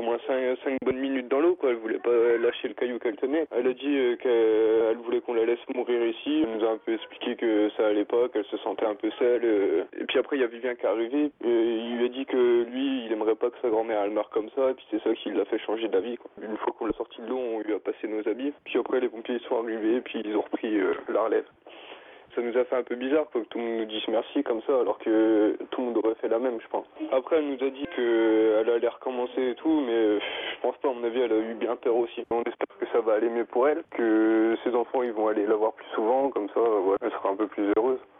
moins 5 bonnes minutes dans l'eau, quoi. Elle voulait pas lâcher le caillou qu'elle tenait. Elle a dit qu'elle voulait qu'on la laisse mourir ici. Elle nous a un peu expliqué que ça allait pas, qu'elle se sentait un peu seule. Et puis après, il y a Vivien qui est arrivé. Il lui a dit que lui, il aimerait pas que sa grand-mère elle meure comme ça. Et puis c'est ça qui l'a fait changer d'avis, quoi. Une fois qu'on l'a sorti de l'eau, on lui a passé nos habits. Puis après, les pompiers sont arrivés et puis ils ont repris la relève. Ça nous a fait un peu bizarre que tout le monde nous dise merci comme ça, alors que tout le monde aurait fait la même, je pense. Après, elle nous a dit qu'elle allait recommencer et tout, mais je pense pas, à mon avis, elle a eu bien peur aussi. On espère que ça va aller mieux pour elle, que ses enfants, ils vont aller la voir plus souvent, comme ça, ouais, elle sera un peu plus heureuse.